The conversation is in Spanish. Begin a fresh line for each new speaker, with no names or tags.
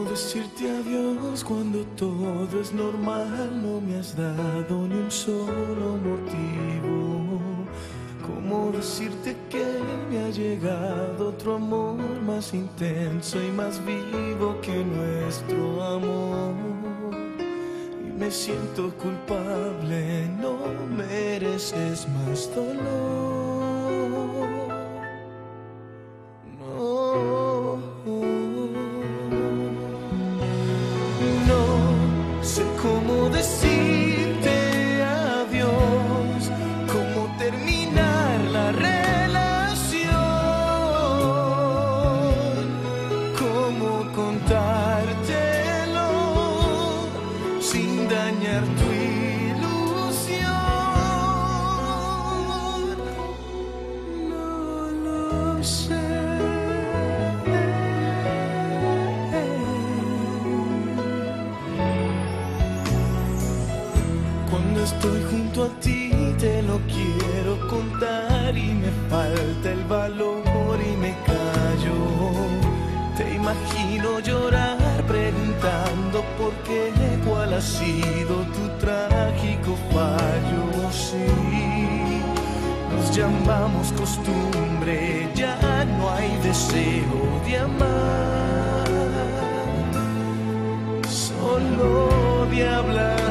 decirte adiós cuando todo es normal? No me has dado ni un solo motivo. ¿Cómo decirte que me ha llegado otro amor más intenso y más vivo que nuestro amor? Y me siento culpable, no mereces más dolor. No sé cómo decirte adiós, cómo terminar la relación, cómo contártelo sin dañar tu ilusión. No lo sé. Cuando estoy junto a ti te lo quiero contar y me falta el valor y me callo. Te imagino llorar preguntando por qué, cuál ha sido tu trágico fallo. Sí, nos llamamos costumbre, ya no hay deseo de amar, solo de hablar.